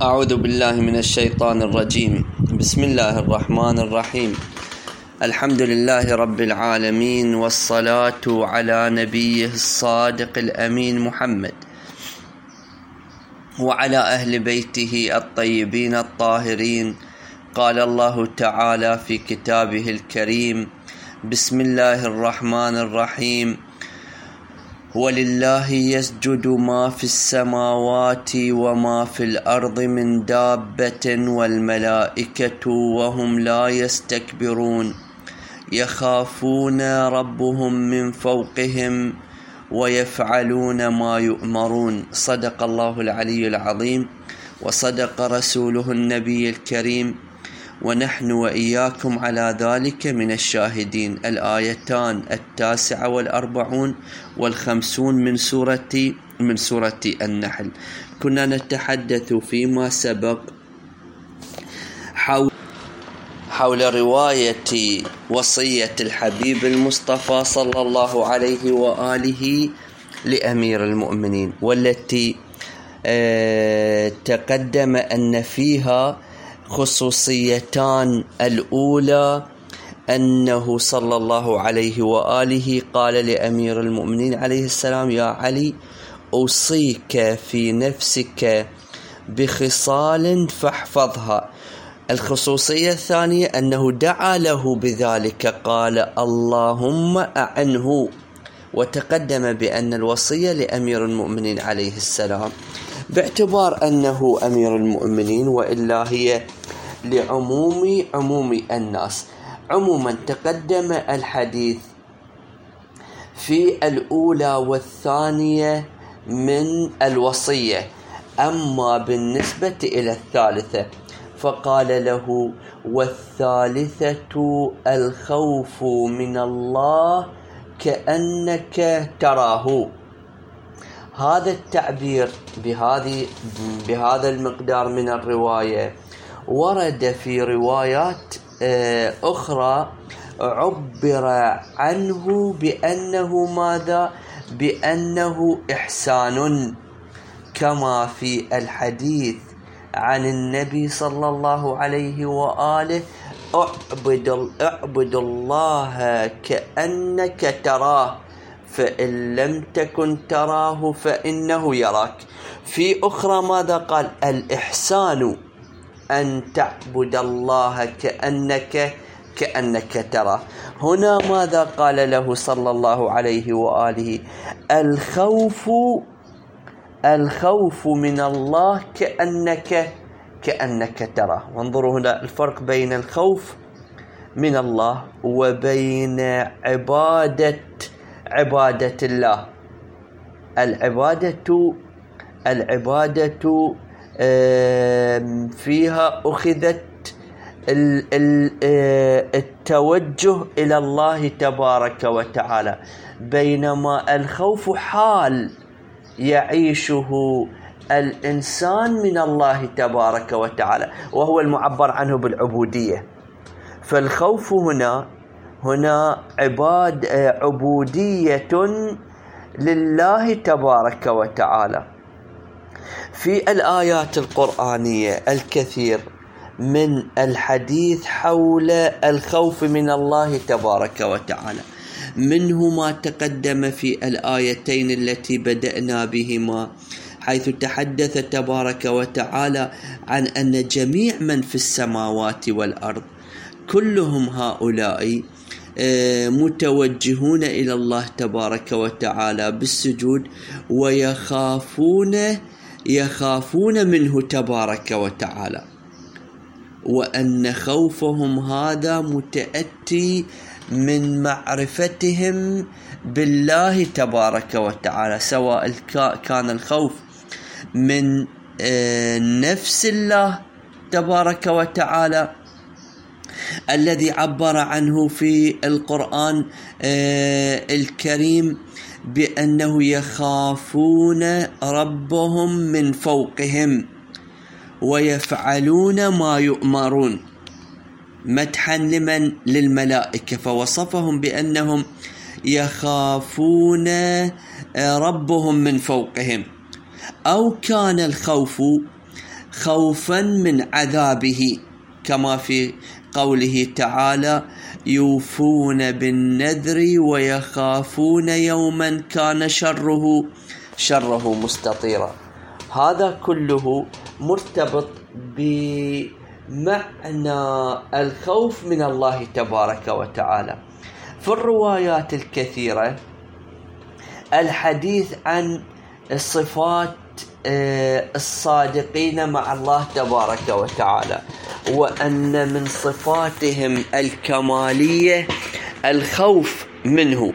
أعوذ بالله من الشيطان الرجيم. بسم الله الرحمن الرحيم. الحمد لله رب العالمين، والصلاة على نبيه الصادق الأمين محمد وعلى أهل بيته الطيبين الطاهرين. قال الله تعالى في كتابه الكريم: بسم الله الرحمن الرحيم: ولله يسجد ما في السماوات وما في الأرض من دابة والملائكة وهم لا يستكبرون يخافون ربهم من فوقهم ويفعلون ما يؤمرون. صدق الله العلي العظيم وصدق رسوله النبي الكريم، ونحن وإياكم على ذلك من الشاهدين. الآيتان 49 و50 من سورة النحل. كنا نتحدث فيما سبق حول رواية وصية الحبيب المصطفى صلى الله عليه وآله لأمير المؤمنين، والتي تقدم أن فيها خصوصيتان. الأولى أنه صلى الله عليه وآله قال لأمير المؤمنين عليه السلام: يا علي، أوصيك في نفسك بخصال فاحفظها. الخصوصية الثانية أنه دعا له بذلك، قال: اللهم أعنه. وتقدم بأن الوصية لأمير المؤمنين عليه السلام باعتبار أنه أمير المؤمنين، وإلا هي لعموم الناس. عموما تقدم الحديث في الأولى والثانية من الوصية. أما بالنسبة إلى الثالثة فقال له: والثالثة الخوف من الله كأنك تراه. هذا التعبير بهذا المقدار من الرواية ورد في روايات أخرى عبر عنه بأنه ماذا؟ بأنه إحسان، كما في الحديث عن النبي صلى الله عليه وآله: اعبد الله كأنك تراه، فإن لم تكن تراه فإنه يراك. في أخرى ماذا قال؟ الإحسان أن تعبد الله كأنك تراه. هنا ماذا قال له صلى الله عليه وآله؟ الخوف من الله كأنك تراه. وانظروا هنا الفرق بين الخوف من الله وبين عبادة الله. العبادة فيها أخذت التوجه إلى الله تبارك وتعالى، بينما الخوف حال يعيشه الإنسان من الله تبارك وتعالى، وهو المعبر عنه بالعبودية. فالخوف هنا عبودية لله تبارك وتعالى. في الآيات القرآنية الكثير من الحديث حول الخوف من الله تبارك وتعالى، منه ما تقدم في الآيتين التي بدأنا بهما، حيث تحدث تبارك وتعالى عن أن جميع من في السماوات والأرض كلهم هؤلاء متوجهون إلى الله تبارك وتعالى بالسجود، ويخافون منه تبارك وتعالى، وأن خوفهم هذا متأتي من معرفتهم بالله تبارك وتعالى، سواء كان الخوف من نفس الله تبارك وتعالى الذي عبر عنه في القرآن الكريم بأنه يخافون ربهم من فوقهم ويفعلون ما يؤمرون، مدحا للملائكة، فوصفهم بأنهم يخافون ربهم من فوقهم. أو كان الخوف خوفا من عذابه، كما في قوله تعالى: يوفون بالنذر ويخافون يوما كان شره مستطيرا. هذا كله مرتبط بمعنى الخوف من الله تبارك وتعالى. في الروايات الكثيرة الحديث عن صفات الصادقين مع الله تبارك وتعالى، وأن من صفاتهم الكمالية الخوف منه.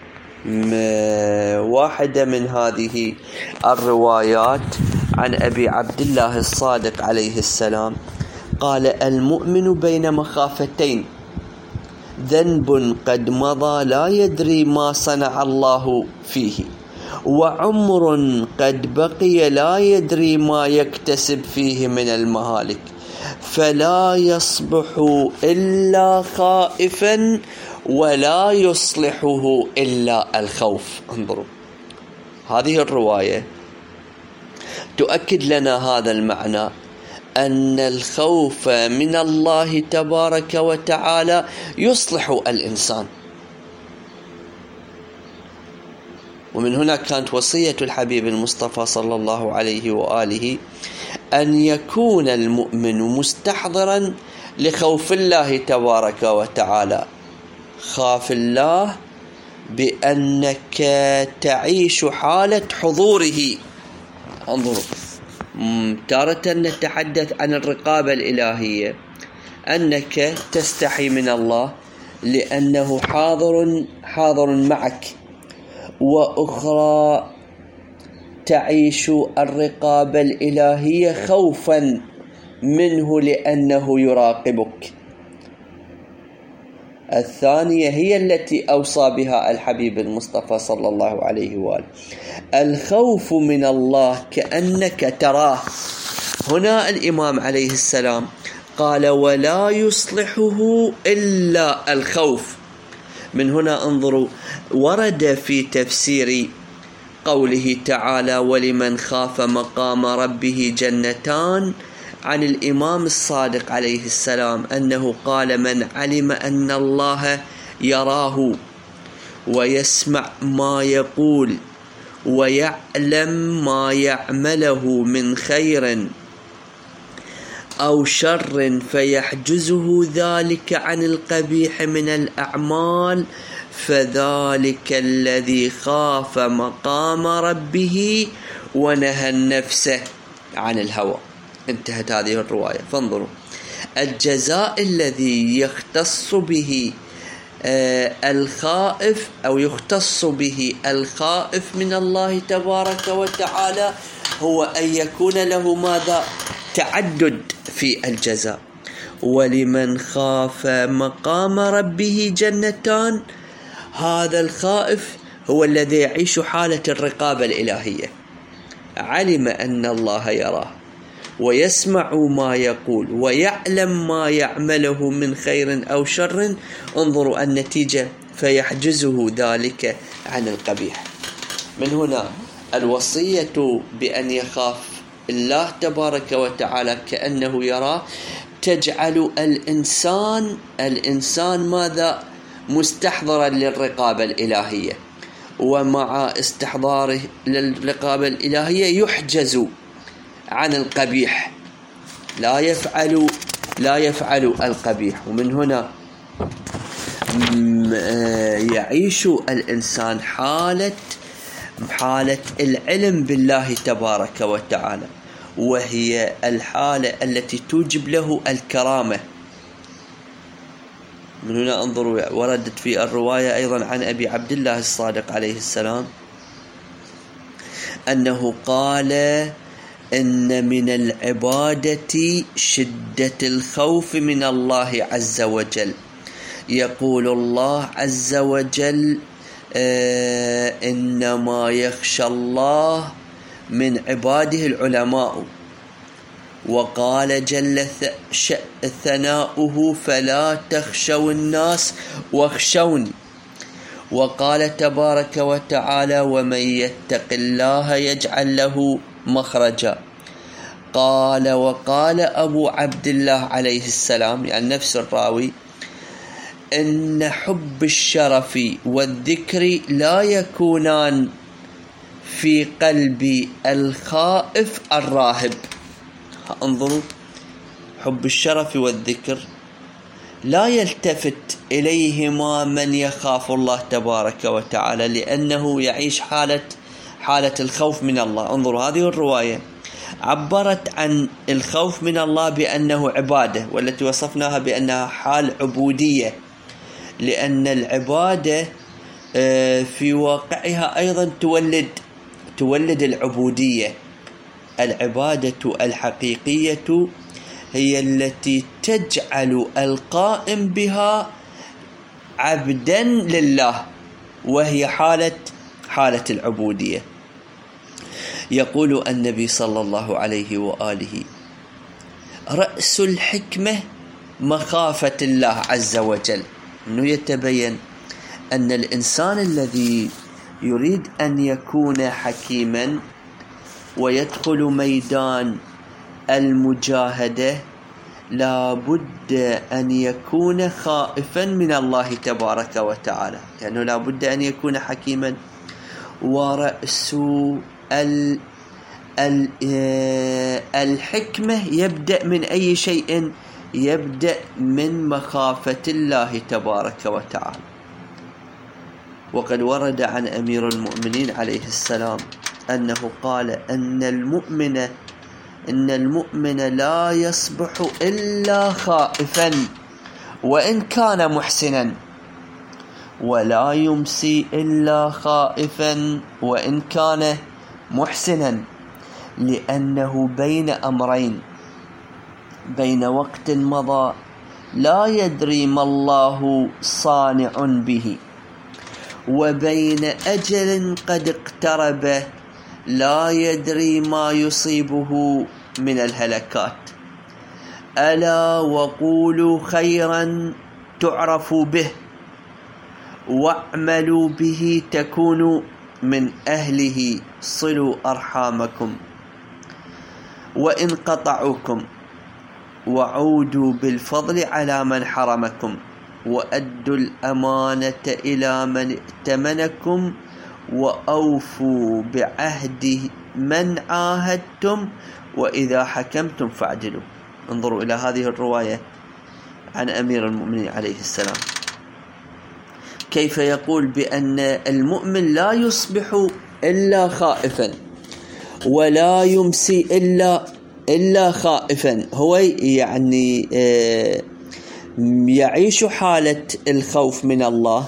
واحدة من هذه الروايات عن أبي عبد الله الصادق عليه السلام قال: المؤمن بين مخافتين، ذنب قد مضى لا يدري ما صنع الله فيه، وعمر قد بقي لا يدري ما يكتسب فيه من المهالك، فلا يصبح إلا خائفا ولا يصلحه إلا الخوف. انظروا، هذه الرواية تؤكد لنا هذا المعنى، أن الخوف من الله تبارك وتعالى يصلح الإنسان. ومن هنا كانت وصية الحبيب المصطفى صلى الله عليه وآله أن يكون المؤمن مستحضرا لخوف الله تبارك وتعالى. خاف الله بأنك تعيش حالة حضوره. انظروا، تارة نتحدث عن الرقابة الإلهية، أنك تستحي من الله لأنه حاضر معك، وأخرى تعيش الرقابة الإلهية خوفا منه لأنه يراقبك. الثانية هي التي أوصى بها الحبيب المصطفى صلى الله عليه وآله، الخوف من الله كأنك تراه. هنا الإمام عليه السلام قال: ولا يصلحه إلا الخوف. من هنا انظروا، ورد في تفسير قوله تعالى: ولمن خاف مقام ربه جنتان، عن الإمام الصادق عليه السلام أنه قال: من علم أن الله يراه ويسمع ما يقول ويعلم ما يعمله من خير أو شر فيحجزه ذلك عن القبيح من الأعمال، فذلك الذي خاف مقام ربه ونهى النفس عن الهوى. انتهت هذه الرواية. فانظروا، الجزاء الذي يختص به الخائف أو يختص به الخائف من الله تبارك وتعالى هو أن يكون له ماذا؟ تعدد في الجزاء. ولمن خاف مقام ربه جنتان، هذا الخائف هو الذي يعيش حالة الرقابة الإلهية، علم أن الله يراه ويسمع ما يقول ويعلم ما يعمله من خير أو شر. انظروا النتيجة، فيحجزه ذلك عن القبيح. من هنا الوصية بأن يخاف الله تبارك وتعالى كأنه يراه تجعل الإنسان ماذا؟ مستحضرا للرقابة الإلهية، ومع استحضاره للرقابة الإلهية يحجز عن القبيح، لا يفعل القبيح. ومن هنا يعيش الإنسان حالة العلم بالله تبارك وتعالى، وهي الحالة التي توجب له الكرامة. من هنا انظروا، وردت في الرواية أيضا عن أبي عبد الله الصادق عليه السلام أنه قال: إن من العبادة شدة الخوف من الله عز وجل. يقول الله عز وجل: إنما يخشى الله من عباده العلماء. وقال جل ثناؤه: فلا تخشوا الناس واخشوني. وقال تبارك وتعالى: ومن يتق الله يجعل له مخرجا. قال وقال أبو عبد الله عليه السلام، يعني نفس الراوي، إن حب الشرف والذكر لا يكونان في قلب الخائف الراهب. انظروا، حب الشرف والذكر لا يلتفت إليهما من يخاف الله تبارك وتعالى، لأنه يعيش حالة الخوف من الله. انظروا، هذه الرواية عبرت عن الخوف من الله بأنه عبادة، والتي وصفناها بأنها حال عبودية، لأن العبادة في واقعها أيضا تولد العبودية. العبادة الحقيقية هي التي تجعل القائم بها عبدا لله، وهي حالة العبودية. يقول النبي صلى الله عليه وآله: رأس الحكمة مخافة الله عز وجل. أنه يتبين أن الإنسان الذي يريد أن يكون حكيما ويدخل ميدان المجاهدة لا بد أن يكون خائفا من الله تبارك وتعالى، لأنه لا بد أن يكون حكيما. ورأس الحكمة يبدأ من أي شيء؟ يبدأ من مخافة الله تبارك وتعالى. وقد ورد عن أمير المؤمنين عليه السلام أنه قال أن المؤمن لا يصبح إلا خائفا وإن كان محسنا، ولا يمسي إلا خائفا وإن كان محسنا، لأنه بين أمرين: بين وقت مضى لا يدري ما الله صانع به، وبين أجل قد اقترب لا يدري ما يصيبه من الهلكات. ألا وقولوا خيرا تعرفوا به، واعملوا به تكونوا من أهله، صلوا أرحامكم وإن قطعوكم، وعودوا بالفضل على من حرمكم، وأدوا الأمانة إلى من ائتمنكم، وأوفوا بعهده من عاهدتم، وإذا حكمتم فاعدلوا. انظروا إلى هذه الرواية عن أمير المؤمنين عليه السلام، كيف يقول بأن المؤمن لا يصبح إلا خائفا ولا يمسي إلا خائفا. هو يعني يعيش حالة الخوف من الله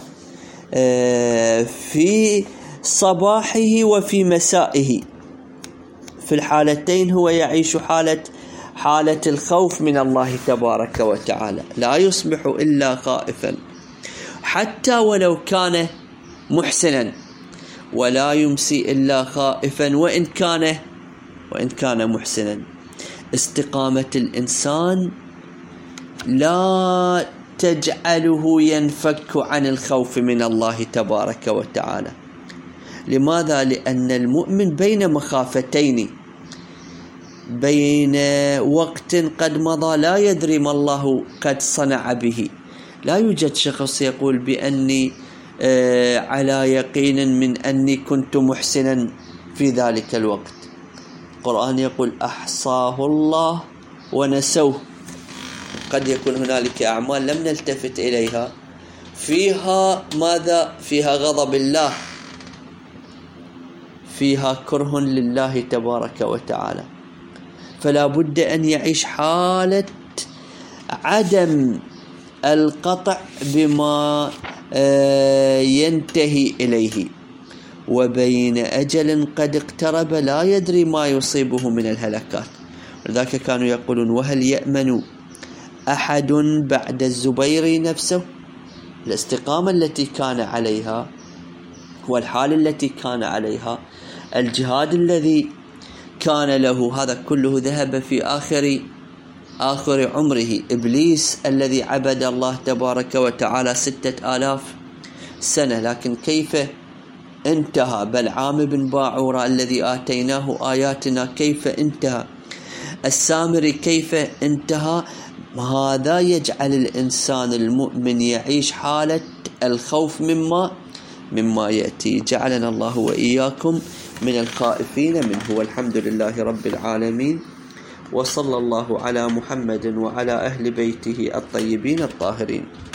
في صباحه وفي مسائه. في الحالتين هو يعيش حالة الخوف من الله تبارك وتعالى، لا يصبح إلا خائفا حتى ولو كان محسنا، ولا يمسي إلا خائفا وإن كان محسنا. استقامة الإنسان لا تجعله ينفك عن الخوف من الله تبارك وتعالى. لماذا؟ لأن المؤمن بين مخافتين: بين وقت قد مضى لا يدري ما الله قد صنع به. لا يوجد شخص يقول بأني على يقين من أني كنت محسنا في ذلك الوقت. القرآن يقول: أحصاه الله ونسوه. قد يكون هنالك أعمال لم نلتفت إليها، فيها ماذا؟ فيها غضب الله، فيها كره لله تبارك وتعالى. فلا بد أن يعيش حالة عدم القطع بما ينتهي إليه، وبين أجل قد اقترب لا يدري ما يصيبه من الهلكات. ولذلك كانوا يقولون: وهل يأمن أحد بعد الزبير نفسه؟ الاستقامة التي كان عليها والحال التي كان عليها، الجهاد الذي كان له، هذا كله ذهب في آخر عمره. إبليس الذي عبد الله تبارك وتعالى 6000 سنة، لكن كيف انتهى؟ بلعام بن باعورة الذي آتيناه آياتنا كيف انتهى؟ السامري كيف انتهى. هذا يجعل الإنسان المؤمن يعيش حالة الخوف مما يأتي. جعلنا الله وإياكم من الخائفين منه، والحمد لله رب العالمين، وصلى الله على محمد وعلى أهل بيته الطيبين الطاهرين.